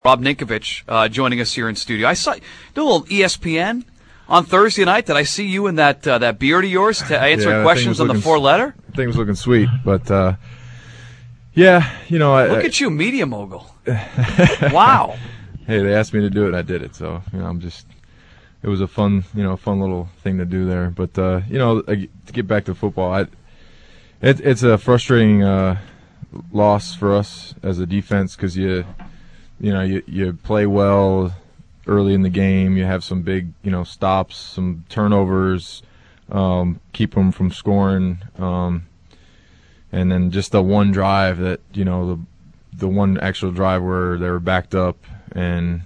Rob Ninkovich joining us here in studio. I saw do a little ESPN on Thursday night. Did I see you in that beard of yours to answer questions on the 4-letter? The thing was looking sweet, but yeah, look at you, media mogul. Wow. Hey, they asked me to do it, and I did it. So it was a fun little thing to do there. But to get back to football, it's a frustrating loss for us as a defense because you play well early in the game. You have some big, stops, some turnovers, keep them from scoring, and then just the one drive that, the one actual drive where they were backed up, and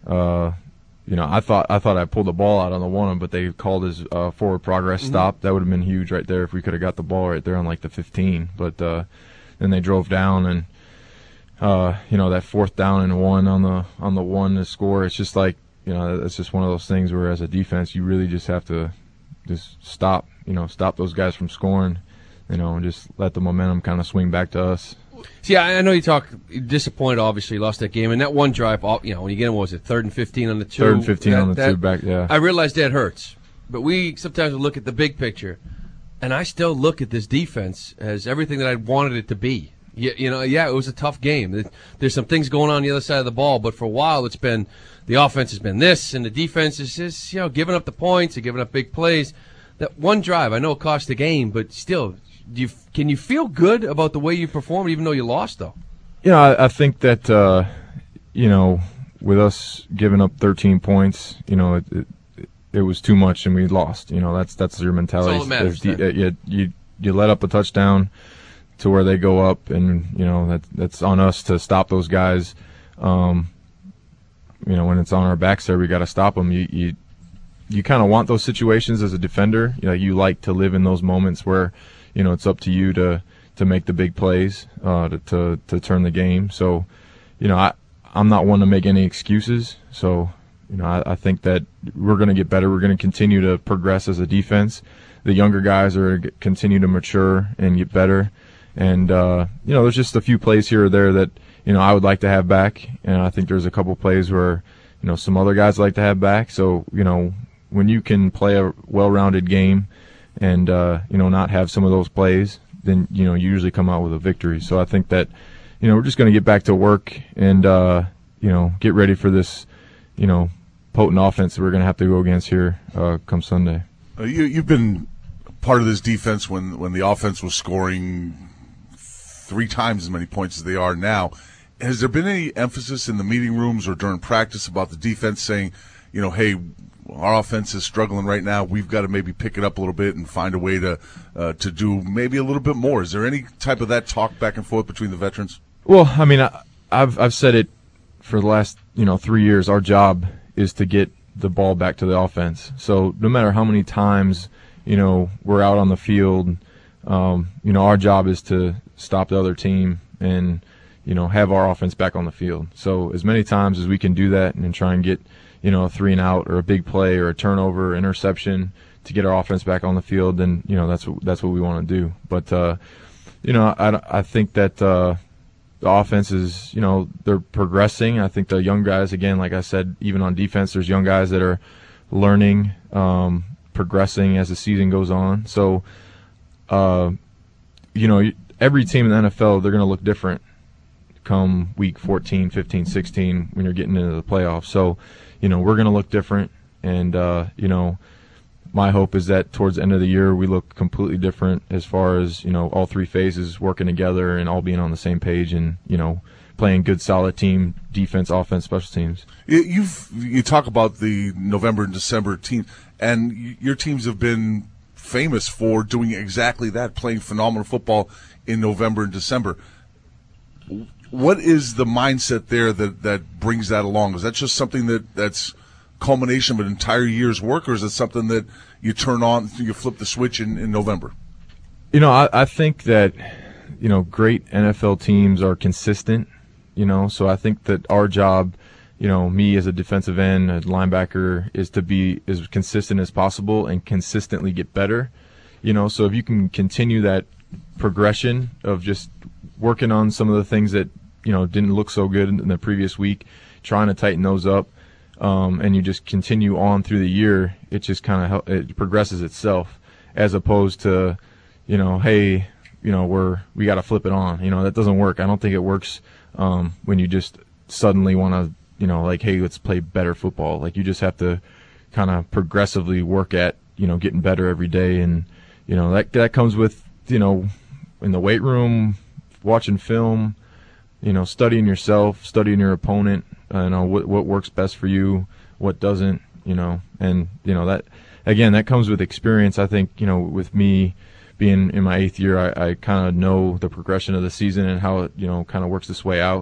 I thought I pulled the ball out on the one, but they called his forward progress stop. That would have been huge right there if we could have got the ball right there on like the 15. But then they drove down and. That 4th down and 1 on the 1 to score. It's just like, it's just one of those things where as a defense you really just have to just stop those guys from scoring, and just let the momentum kind of swing back to us. See, I know you talk disappointed. Obviously, you lost that game, and that one drive. When you get them, what was it 3rd and 15 on the 2? 3rd and 15 on the 2 back. Yeah, I realize that hurts, but we sometimes look at the big picture, and I still look at this defense as everything that I wanted it to be. It was a tough game. There's some things going on the other side of the ball, but for a while it's been the offense has been this, and the defense is just giving up the points and giving up big plays. That one drive, I know it cost the game, but still, can you feel good about the way you performed, even though you lost, though? I think that with us giving up 13 points, it was too much and we lost. That's your mentality. That's all that matters. You let up a touchdown to where they go up, and that's on us to stop those guys. When it's on our backs there, we got to stop them. You kind of want those situations as a defender. You like to live in those moments where it's up to you to make the big plays to turn the game. So I'm not one to make any excuses. So I think that we're going to get better. We're going to continue to progress as a defense. The younger guys are continue to mature and get better. And, there's just a few plays here or there that, I would like to have back. And I think there's a couple plays where, some other guys like to have back. So, when you can play a well-rounded game and, not have some of those plays, then, you usually come out with a victory. So I think that, we're just going to get back to work and, get ready for this, potent offense that we're going to have to go against here come Sunday. You've been part of this defense when the offense was scoring 3 times as many points as they are now. Has there been any emphasis in the meeting rooms or during practice about the defense saying, hey, our offense is struggling right now. We've got to maybe pick it up a little bit and find a way to do maybe a little bit more. Is there any type of that talk back and forth between the veterans? Well, I mean, I've said it for the last 3 years. Our job is to get the ball back to the offense. So no matter how many times we're out on the field, our job is to stop the other team and have our offense back on the field. So as many times as we can do that and try and get a 3 and out or a big play or a turnover, interception to get our offense back on the field, then that's what we want to do. But I think that the offense is they're progressing. I think the young guys, again, like I said, even on defense, there's young guys that are learning, progressing as the season goes on. So every team in the NFL, they're going to look different come week 14, 15, 16 when you're getting into the playoffs. So, we're going to look different. And, my hope is that towards the end of the year, we look completely different as far as, all 3 phases working together and all being on the same page and, playing good, solid team, defense, offense, special teams. You talk about the November and December team, and your teams have been famous for doing exactly that, playing phenomenal football in November and December. What is the mindset there that brings that along? Is that just something that's culmination of an entire year's work, or is it something that you turn on, you flip the switch in November? I think that, great NFL teams are consistent, so I think that our job, me as a defensive end, a linebacker, is to be as consistent as possible and consistently get better. So if you can continue that progression of just working on some of the things that, didn't look so good in the previous week, trying to tighten those up, and you just continue on through the year, it just kind of it progresses itself, as opposed to, hey, we got to flip it on. That doesn't work. I don't think it works when you just suddenly want to, hey, let's play better football. Like, you just have to kind of progressively work at, getting better every day. And, that comes with, in the weight room, watching film, studying yourself, studying your opponent, what works best for you, what doesn't, and, that, again, that comes with experience. I think, with me being in my 8th year, I kind of know the progression of the season and how it, kind of works its way out.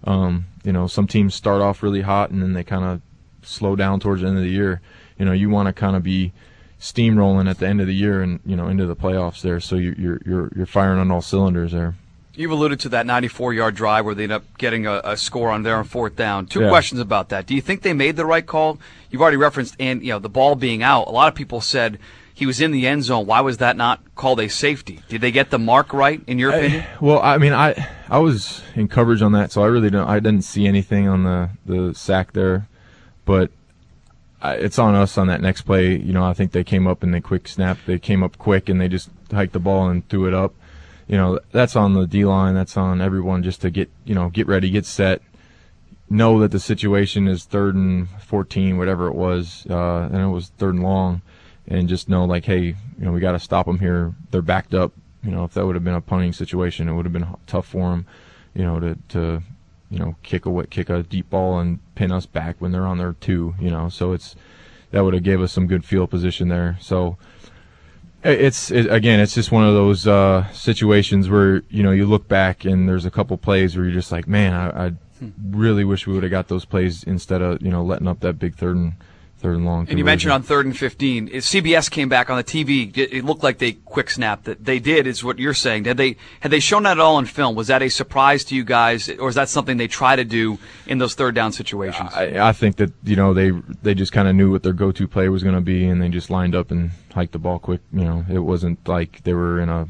Some teams start off really hot and then they kind of slow down towards the end of the year. You want to kind of be steamrolling at the end of the year and, into the playoffs there. So you're firing on all cylinders there. You've alluded to that 94-yard drive where they end up getting a score on there on 4th down. Two questions about that. Do you think they made the right call? You've already referenced, and the ball being out. A lot of people said he was in the end zone. Why was that not called a safety? Did they get the mark right, in your opinion? Well, I mean, I was in coverage on that, so I didn't see anything on the sack there, but it's on us on that next play. I think they came up and they quick snapped. They came up quick and they just hiked the ball and threw it up. That's on the D-line. That's on everyone just to get ready, get set, know that the situation is 3rd and 14, whatever it was, and it was 3rd and long, and just know, like, hey, we got to stop them here. They're backed up. If that would have been a punting situation, it would have been tough for them, to kick a deep ball and pin us back when they're on their 2, so that would have gave us some good field position there. So it's just one of those situations where, you look back and there's a couple plays where you're just like, man, I really wish we would have got those plays instead of, letting up that big 3rd and long. And you mentioned on 3rd and 15, CBS came back on the TV. It looked like they quick snapped. That they did, is what you're saying. Had they shown that at all in film? Was that a surprise to you guys, or is that something they try to do in those 3rd down situations? I think that they just kind of knew what their go-to play was going to be, and they just lined up and hiked the ball quick. It wasn't like they were in a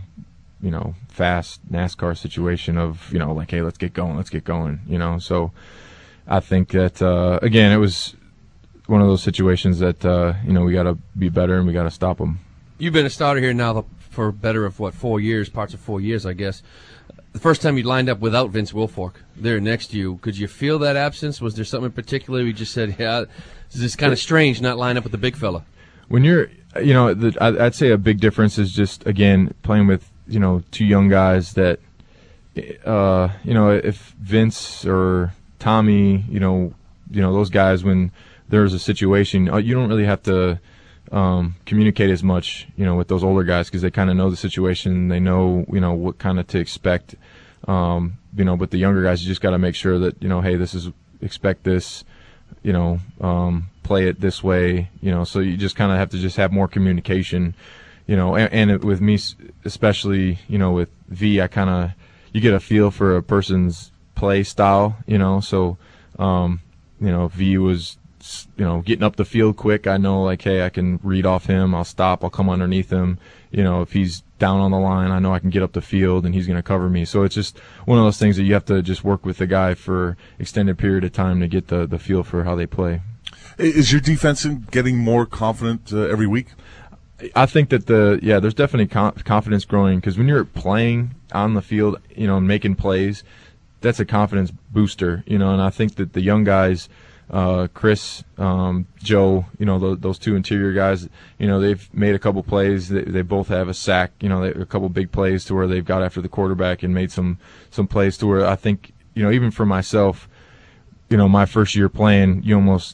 fast NASCAR situation of like, hey, let's get going. So I think that again, it was one of those situations that we got to be better and we got to stop them. You've been a starter here now for better of 4 years, parts of 4 years, I guess. The first time you lined up without Vince Wilfork there next to you, could you feel that absence? Was there something in particular you just said, yeah, this is kind of strange not lining up with the big fella? When you're, I'd say a big difference is just, again, playing with, 2 young guys that, if Vince or Tommy, those guys, when there's a situation, you don't really have to communicate as much, with those older guys, because they kind of know the situation. They know, what kind of to expect. But the younger guys, you just got to make sure that, hey, expect this, play it this way, so you just kind of have to just have more communication, and with me, especially, with V, you get a feel for a person's play style, so, V was, getting up the field quick. I know, like, hey, I can read off him. I'll stop. I'll come underneath him. If he's down on the line, I know I can get up the field and he's going to cover me. So it's just one of those things that you have to just work with the guy for extended period of time to get the feel for how they play. Is your defense getting more confident every week? I think that there's definitely confidence growing, because when you're playing on the field, making plays, that's a confidence booster, and I think that the young guys, Chris, Joe, those 2 interior guys, they've made a couple plays. They both have a sack, a couple big plays to where they've got after the quarterback and made some plays to where I think, even for myself, my first year playing, you almost,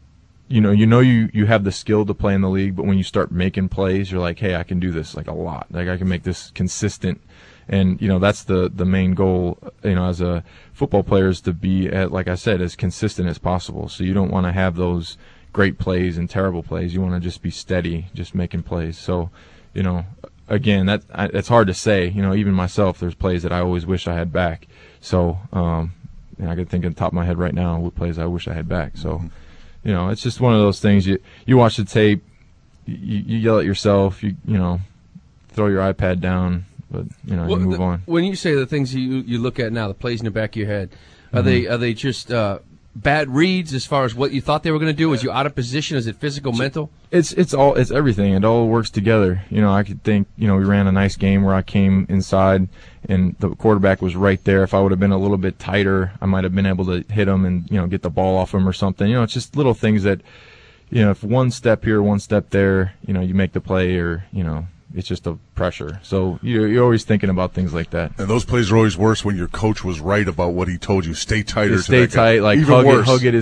you have the skill to play in the league, but when you start making plays, you're like, hey, I can do this like a lot. Like, I can make this consistent. And, that's the main goal, as a football player, is to be, like I said, as consistent as possible. So you don't want to have those great plays and terrible plays. You want to just be steady, just making plays. So, again, that's hard to say. Even myself, there's plays that I always wish I had back. So, I can think on the top of my head right now what plays I wish I had back. So, it's just one of those things. You watch the tape, you yell at yourself, you throw your iPad down. But you move on. When you say the things you look at now, the plays in the back of your head, are they just bad reads as far as what you thought they were going to do? Was you out of position? Is it physical, mental? It's everything. It all works together. I could think, we ran a nice game where I came inside and the quarterback was right there. If I would have been a little bit tighter, I might have been able to hit him and, get the ball off him or something. It's just little things that, if one step here, one step there, you make the play or, it's just a pressure. So you're always thinking about things like that. And those plays are always worse when your coach was right about what he told you. Stay tighter. Just stay tight, like hug it as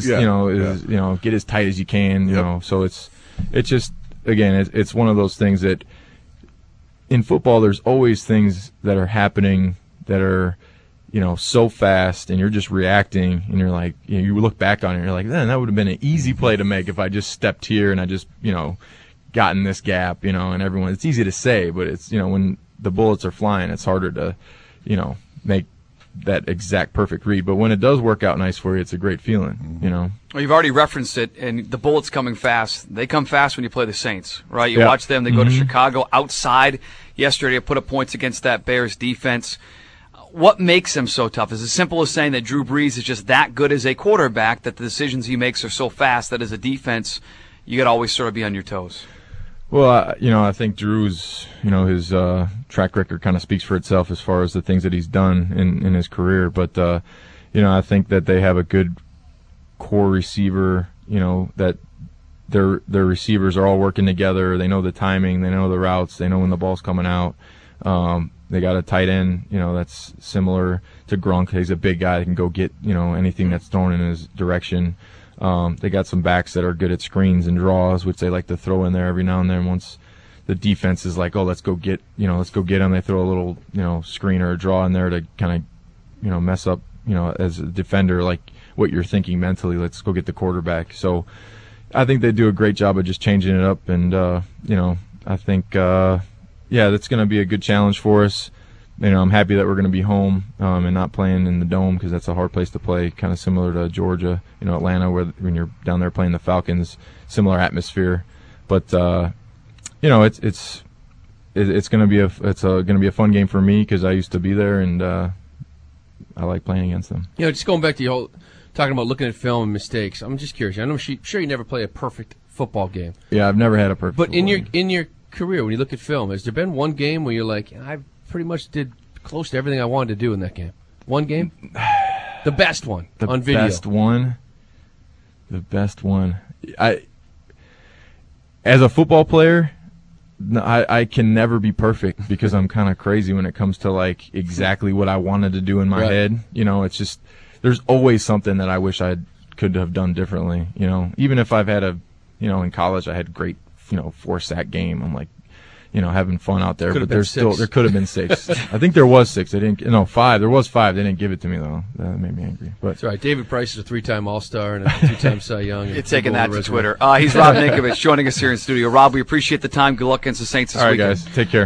get as tight as you can. Yep. So it's just again, it's one of those things that in football there's always things that are happening that are so fast, and you're just reacting, and you're like, you look back on it, and you're like, man, that would have been an easy play to make if I just stepped here and I just gotten this gap, and everyone. It's easy to say, but it's when the bullets are flying, it's harder to, make that exact perfect read. But when it does work out nice for you, it's a great feeling, Well, you've already referenced it, and the bullets coming fast. They come fast when you play the Saints, right? You watch them. They go to Chicago outside yesterday to put up points against that Bears defense. What makes them so tough? Is it as simple as saying that Drew Brees is just that good as a quarterback, that the decisions he makes are so fast that as a defense, you got to always sort of be on your toes? Well, I think Drew's, his track record kind of speaks for itself as far as the things that he's done in his career. But, I think that they have a good core receiver, that their receivers are all working together. They know the timing. They know the routes. They know when the ball's coming out. They got a tight end, that's similar to Gronk. He's a big guy that can go get, anything that's thrown in his direction. They got some backs that are good at screens and draws, which they like to throw in there every now and then. Once the defense is like, oh, let's go get them, they throw a little, screen or a draw in there to kind of, mess up, as a defender, like what you're thinking mentally. Let's go get the quarterback. So I think they do a great job of just changing it up. And, I think, that's going to be a good challenge for us. I'm happy that we're going to be home and not playing in the Dome, because that's a hard place to play, kind of similar to Georgia, Atlanta, where when you're down there playing the Falcons, similar atmosphere. But it's going to be a fun game for me because I used to be there, and I like playing against them. Just going back to your whole talking about looking at film and mistakes. I'm just curious. I know sure you never play a perfect football game. Yeah, I've never had a perfect. But in your career, when you look at film, has there been one game where you're like, I pretty much did close to everything I wanted to do in that game? One game? The best one on video. The best one. As a football player, I can never be perfect because I'm kind of crazy when it comes to like exactly what I wanted to do in my head. It's just there's always something that I wish I could have done differently. Even if I've had in college I had great 4-sack game. I'm like, having fun out there, but there could have been 6. I think there was 6. 5. There was 5. They didn't give it to me though. That made me angry. But that's right. David Price is a 3-time All-Star and a 2-time Cy Young. You're taking that to Twitter. He's Rob Ninkovich joining us here in studio. Rob, we appreciate the time. Good luck against the Saints this weekend. All right, guys. Take care.